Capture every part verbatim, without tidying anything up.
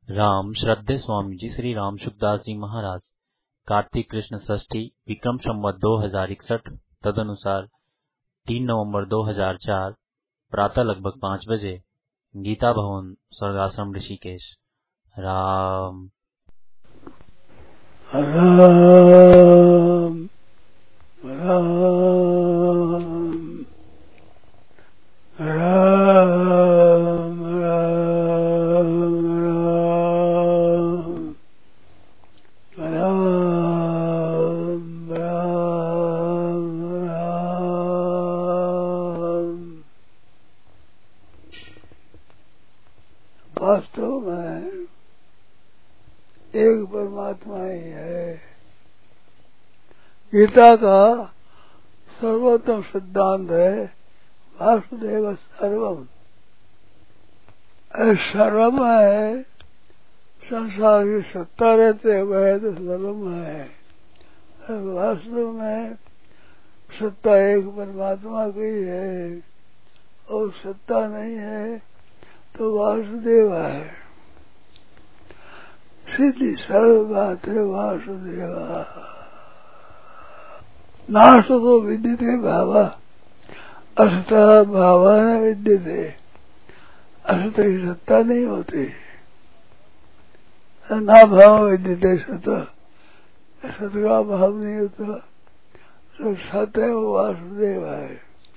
राम श्रद्धेय स्वामी जी श्री राम सुखदास जी महाराज कार्तिक कृष्ण षष्ठी विक्रम संवत दो हजार इकसठ तदनुसार तीन नवंबर दो हजार चार प्रातः लगभग पाँच बजे गीता भवन स्वर्गाश्रम ऋषिकेश। राम राम राम राम राम राम राम राम। वास्तव में एक परमात्मा ही है। गीता का सर्वोत्तम सिद्धांत है वासुदेव सर्वम। सर्वम है संसार की सत्ता रहते हुए तो सर्वम है। वास्तव में सत्ता एक परमात्मा की है और सत्ता नहीं है तो वासुदेव है। सीधी सरल बात है वासुदेवा। नाश तो विद्यते भावा असत भावा न विद्यते। असत की सत्ता नहीं होती। ना भाव विद्यते सत। सत का भाव नहीं होता। जो सत है वो वासुदेव है।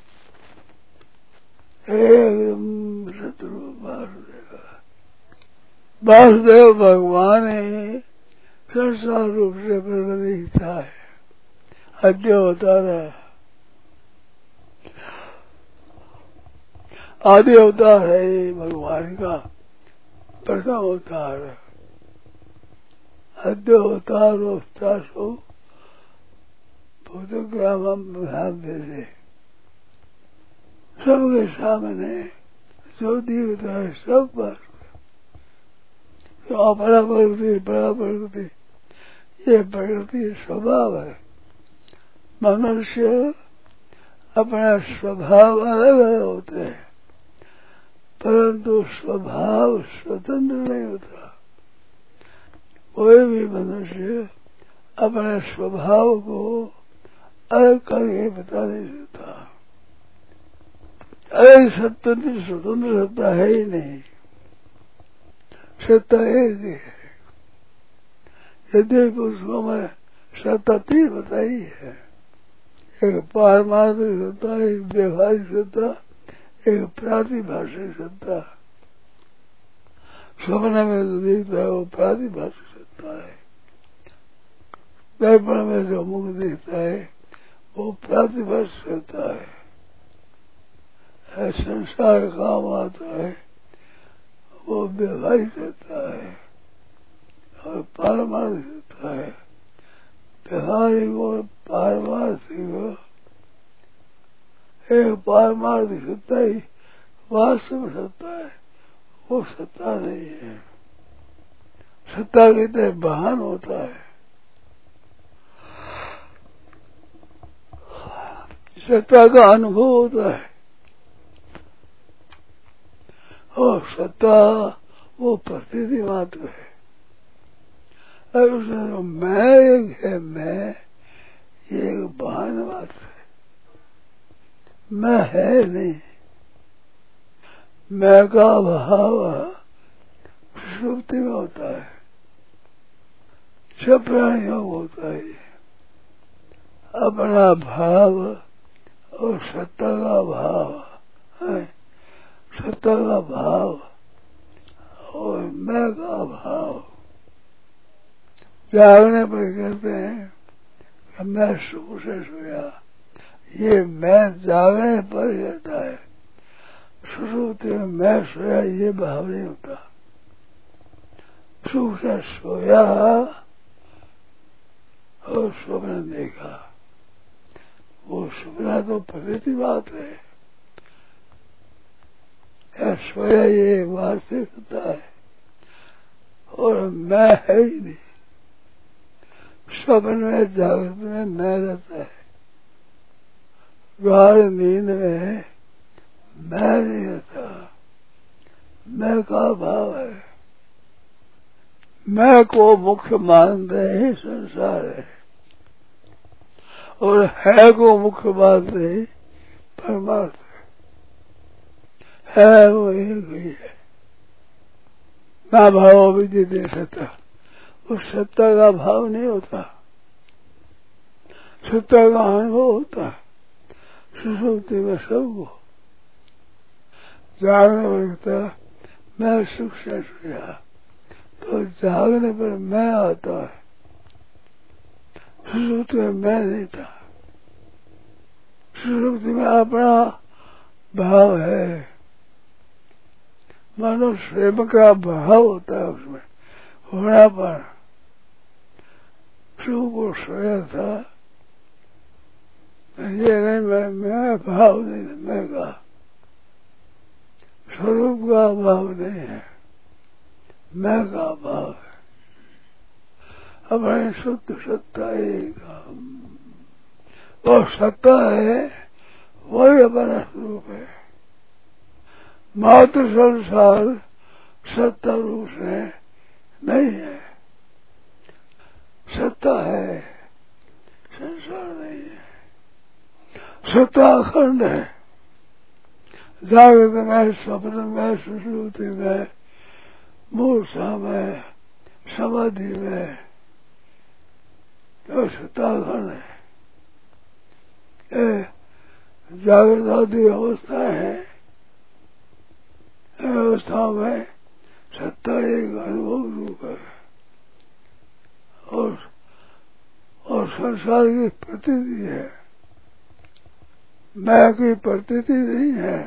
एकदम शत्रु वासुदेव। वासुदेव भगवान ही संसार रूप से प्रकट दिखता है। अद्य अवतार है। आदि अवतार है ये भगवान का प्रथम अवतार है। अद्य अवतार अवतारो भूतग्राम से सबके सामने जो दिखता है सब पर तो अपरा प्रकृति बड़ा प्रकृति ये प्रकृति स्वभाव है। मनुष्य अपना स्वभाव अलग अलग होते हैं परंतु स्वभाव स्वतंत्र नहीं होता। कोई भी मनुष्य अपने स्वभाव को अलग करके बता नहीं सकता। अलग स्वतंत्र स्वतंत्र सत्ता है ही नहीं। सत्ता एक ही है। यदि पुस्तकों में सत्ता तीन बताई है। एक पारमार्थिक सत्ता, एक व्यवहारिक सत्ता, एक प्रातिभाषिक सत्ता। स्वप्न में जो दिखता है वो प्रातिभाषिक सत्ता है। दर्पण में जो मुख दिखता है वो प्रातिभाषिक सत्ता है। संसार काम आता है वो व्यवहारिक सत्ता है और पारमार्थिक सत्ता है। व्यवहारिक और पारमार्थिक एक पारमार्थिक सत्ता ही वास्तव सत्ता है। वो सत्ता नहीं है। सत्ता की तरह बहान होता है। सत्ता का अनुभव होता है और सत्ता वो प्रतीति मात्र है। और उसमें जो मैं एक है मैं ये एक बहान मात्र है। मैं है नहीं। मैं का भाव सुषुप्ति में होता है। सब प्राणियों को होता है। अपना भाव और सत्ता का भाव है। सत्ता का भाव और मैं का भाव जागने पर कहते हैं कि मैं सुख से सोया। ये मैं जागने पर कहता है। सुषुप्ति में मैं सोया ये भाव नहीं होता। सुख से सोया और स्वप्न देखा वो स्वप्न तो प्रतीति बात है। या सोया ये वास्तविक होता है और मैं है ही नहीं। स्वप्न में जागृत में मैं रहता है। गाढ़ नींद में मैं नहीं रहता। मैं का भाव है। मैं को मुख्य मानते ही संसार है, और है को मुख्य मानते ही परमार्थ है। है वो एक ही है। ना भाव विदिते सत्ता, उस सत्ता का भाव नहीं होता, सत्ता का अनुभव होता है सुसुप्ति में सबको। जागने पर लगता मैं सुख से सोया, तो जागने पर मैं आता है, सुसुप्ति में मैं नहीं था। सुसुप्ति में अपना भाव है, मानो स्वयं का भाव होता है उसमें होना पर। सुख को सोया था, ये नहीं मैं मैं भाव नहीं, मैं का स्वरूप का भाव नहीं है, मैं का भाव है। अपने शुद्ध सत्ता एक और सत्ता है, वही अपना स्वरूप है। मात्र संसार सत्ता रूप से नहीं है, सत्ता है, संसार नहीं है। सत्ता अखंड है, जागृत में, स्वप्न में, सुषुप्ति में, मूर्छा में, समाधि में, तो सत्ता अखंड है। जागृत आदि अवस्था है, अवस्था में सत्ता एक अनुभव रूप है, और और संसार की प्रतीति है, मैं की प्रतीति नहीं है,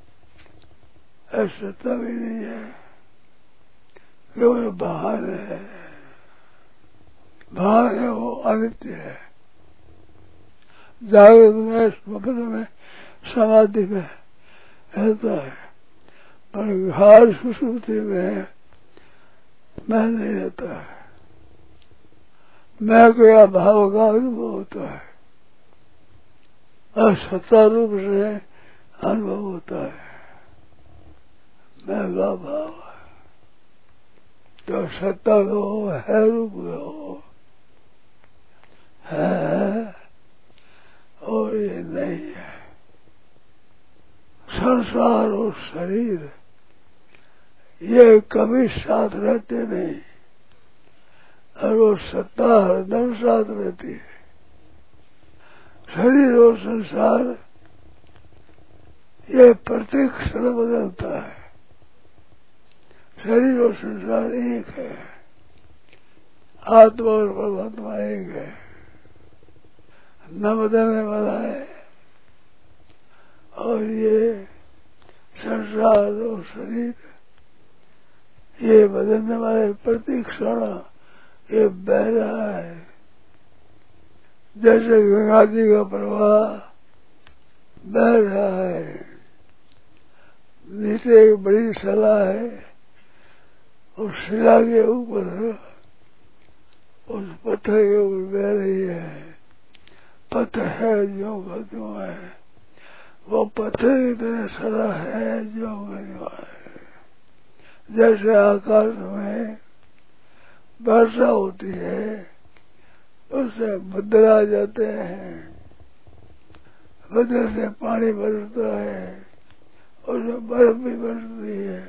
सत्ता भी नहीं है, केवल भान है। भान है वो अनित्य है। जागृत में, स्वप्न में, समाधि में रहता है, पर घार सुसुप्ति में मैं नहीं रहता है। मैं के अभाव का अनुभव होता है, और सत्ता रूप से अनुभव होता है, मैं का भाव है। तो सत्ता को है, रूप को है, और ये नहीं है। संसार और शरीर ये कभी साथ रहते नहीं, और वो सत्ता हरदम साथ रहती है। शरीर और संसार ये प्रत्येक क्षण बदलता है, शरीर और संसार एक है, आत्मा और परमात्मा एक है, न बदलने वाला है। और ये संसार और शरीर ये बदलने वाले प्रत्येक क्षण ये बह रहा है, जैसे गंगा जी का प्रवाह बह रहा है। नीचे एक बड़ी शिला है, उस शिला के ऊपर उस पत्थर के ऊपर बह रही है। पत्थर है जो का जो है, वो पत्थर की तरह सदा है जो का जो है। जैसे आकाश में वर्षा होती है, उससे बदल आ जाते हैं, बदल से पानी बरसता है, उसमें बर्फ भी बरसती है,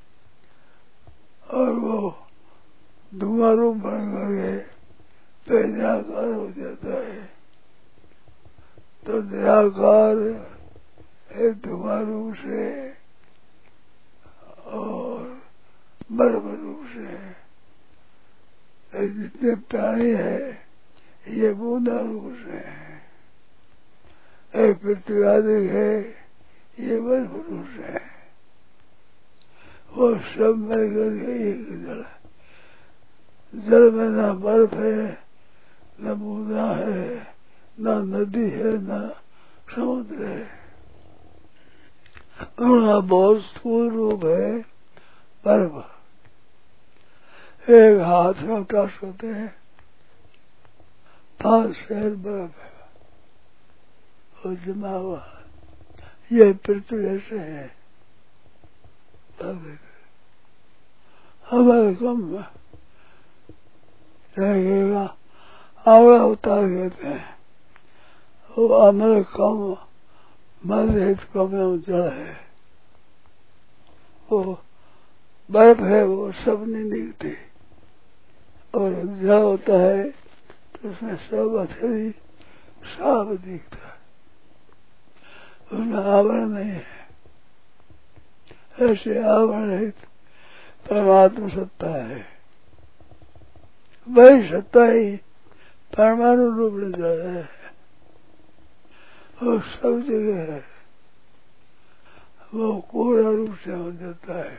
और वो धुआं रूप बन करके तो निराकार हो जाता है। तो निराकार है धुआं रूप से और बर्फ रूप से। जितने प्राणी है ये बूंदा रूप से है, पृथ्वी आदि है ये बर्फ रूप से है। वो सब मिलकर के एक जल है। जल में न बर्फ है, न बूंदा है, न नदी है, न समुद्र है। उनका बहुत स्थूल रूप है बर्फ। एक हाथ में टच होते हैं, पांच शहर बर्फ है और जमा हुआ। ये पृथ्वी से है, हमारे कम रहेगा। आवड़ा अवतार कहते हैं, वो अमर कम मदरहित कम जड़ है, वो बर्फ है, वो सब नहीं दिखती, और जड़ होता है तो उसमें सब अथरी साफ दिखता है, उसमें आवरण नहीं है। ऐसे आवरण रहित परमात्मा सत्ता है, वही सत्ता ही परमाणु रूप में जड़ है, वो सब जगह है। वो कोड़ा रूप से हो जाता है,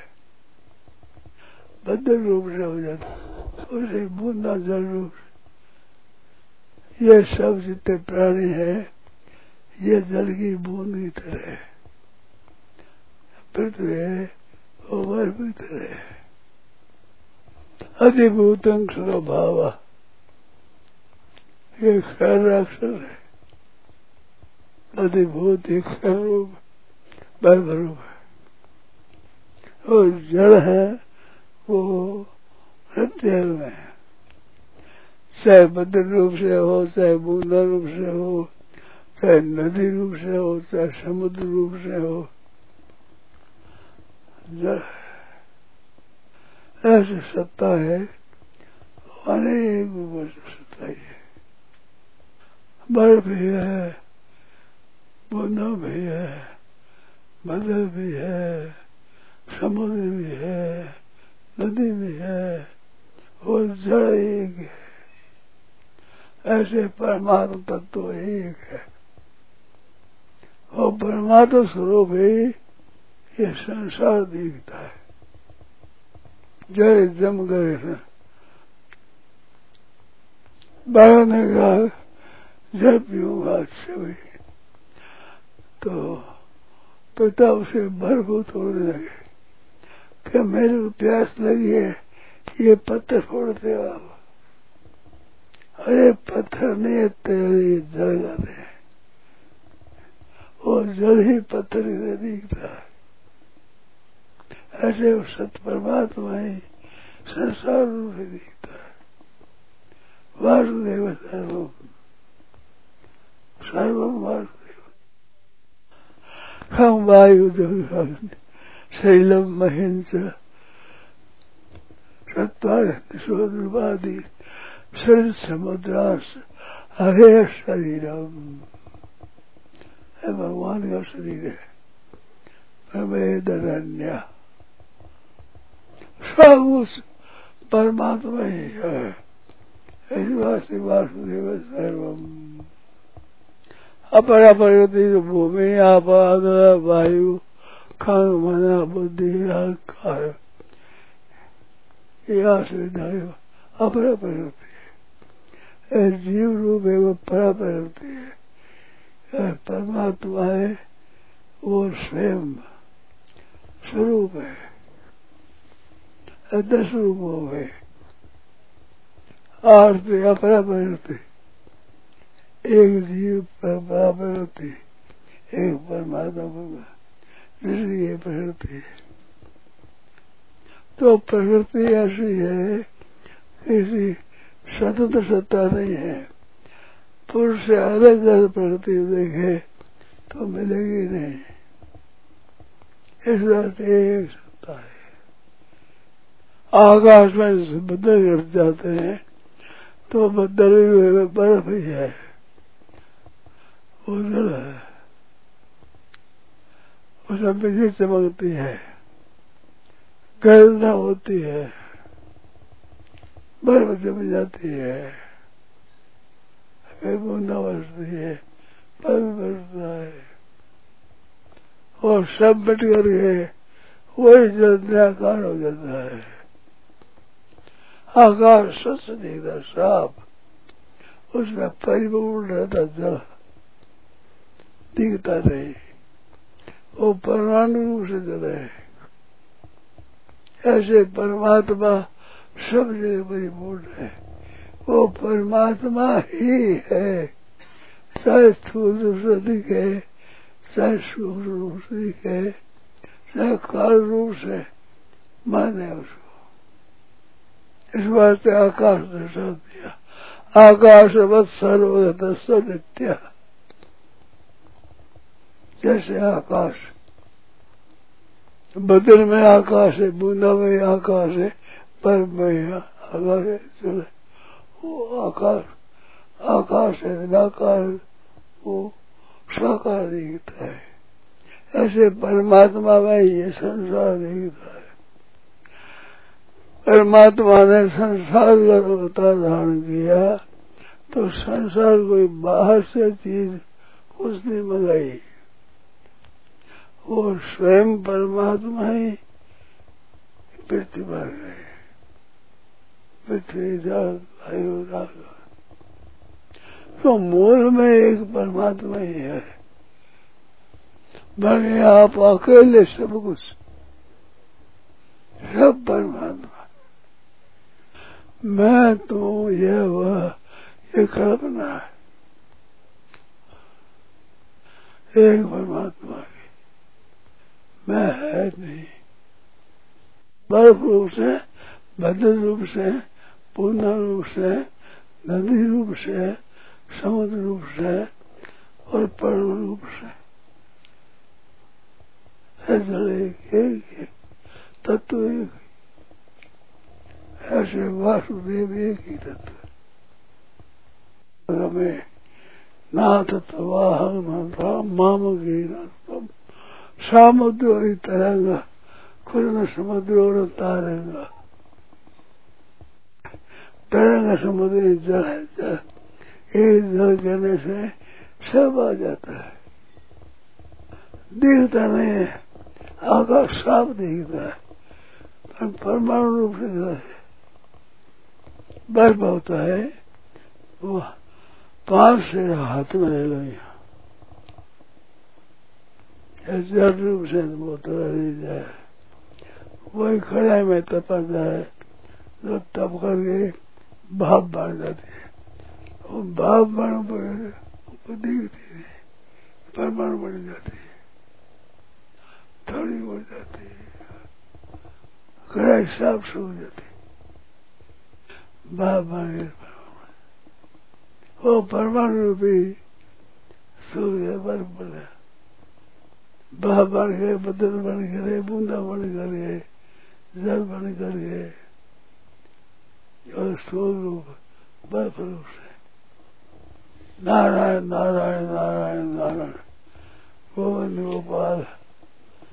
बदल रूप से हो जाता है, उसे बूंदा जल रूप से। ये सब जितने प्राणी है ये जल की बूंद की तरह है, पृथ्वी है वो बर्फ की तरह है। अधिभूतं स्वभाव, ये क्षर अक्षर है, अधिभूत एक क्षर रूप बर्फ रूप है, और जड़ है वो सत्य में है, चाहे बदल रूप से हो, चाहे बूंदा रूप से हो, चाहे नदी रूप से हो, चाहे समुद्र रूप से हो, जड़ ऐसी सत्ता है, अनेक रूपों से सत्ता है। बर्फ भी है, बूंदा भी है, बदल भी है, समुद्र भी है, नदी भी है, और जड़ एक है। ऐसे परमात्मा तत्व एक है, और परमात्मा स्वरूप ही ये संसार दिखता है। जड़ जम गए हैं, बाबा ने कहा जल पीऊंगा अच्छे भी, तो पिता उसे भरपूर तोड़ने लगे, क्या मेरे को प्यास लगी है, ये पत्थर फोड़ते हो आप? अरे पत्थर नहीं है, तेरे जल जाते हैं, वो जल ही पत्थर से दिखता है। ऐसे वो सत्य परमात्मा ही संसार रूप से दिखता है। वासुदेव सर्वम, सर्वम वासुदेव। खम वायु जगन शैलम महिंस सत्वादि शरीर समुद्रास हरे शरीरम, है भगवान का शरीर है, प्रमेदरण्य सब उस परमात्मा ही है। इस वास्ते वासुदेव सर्वम। अपरा प्रगति भूमि आपाद वायु खान मना बुद्धि अहंकार, यह सुविधा अपरा प्रगति है। जीव रूप है वो परा प्रगति है, परमात्मा है वो स्वयं स्वरूप है, दस रूप हो गए। आरती अपरा प्रगति, एक जीव परा प्रगति, एक परमात्मा दूसरी ये प्रकृति है। तो प्रकृति ऐसी है, किसी स्वतंत्र सत्ता नहीं है। पुरुष से अलग अलग प्रकृति देखे तो मिलेगी नहीं, इस वास्ते एक सत्ता है। आकाश में बदल गिर जाते हैं तो बदल हुए बर्फ ही है, वो जल है, उसमें बिजली चमकती है, गर्जना होती है, बर्फ जम जाती है, बूंदा बरसती है, बर्फ बरसता है, और सब मिट करके वही जल निराकार हो जाता है। आकाश स्वच्छ दिखता साफ, उसमें परिपूर्ण रहता जल दिखता नहीं, वो परमाणु रूप से जल है। ऐसे परमात्मा सब जगह परिपूर्ण है, वो परमात्मा ही है, चाहे स्थूल रूप से दिखे, चाहे सूक्ष्म रूप से दिखे, चाहे काल रूप से माने उसको, इस वास्ते आकाश दर्शा दिया। आकाशवत् सर्वगतस्स नित्य, जैसे आकाश, बदल में आकाश है, बूंदा में आकाश है, पर में आकाश है, चले वो आकाश आकाश है, निराकार, वो साकार दिखता है। ऐसे परमात्मा में ये संसार दिखता है। परमात्मा ने संसार का अवतार धारण किया तो संसार कोई बाहर से चीज कुछ नहीं मंगाई, वो स्वयं परमात्मा ही पृथ्वी पर गए। पृथ्वी जल वायु आकाश, तो मूल में एक परमात्मा ही है। बने आप अकेले सब कुछ, सब परमात्मा। मैं तो यह वह ये कल्पना है एक परमात्मा की, मैं है नहीं। बर्फ रूप से, बदल रूप से, पूर्ण रूप से, नदी रूप से, समुद्र रूप से और पर्व रूप से जल एक एक एक तत्व एक, ऐसे वासुदेव एक ही तत्व। हमें ना तत्वाहं न मामकी न समुद्र ही तरंगा, खुद न समुद्र और तारेगा। तरंग समुद्र जल है, जल एक जल करने से सब आ जाता है। दिखता नहीं है, आकाश साफ दिखता है, पर परमाणु रूप से बर्फ होता है, वो पांच से हाथ में ले लो, यहाँ जड़ रूप से बोतल दी जाए, वही खड़े में तपा जाए, जो तप करके भाप बढ़ जाती है, वो भाप बढ़ पर दिखती है, परमाणु बढ़ जाती है, थोड़ी हो जाती है, कड़ाई साफ सूख जाती है, भाप बढ़ गए, वो परमाणु रूपी सूख गया, बर्फ बना, भाप बन गए, बदल बन गए, बूंदा बन गए, जल बन गए, और स्थूल रूप बर्फ रूप से नारायण नारायण नारायण नारायण गोविंद गोपाल।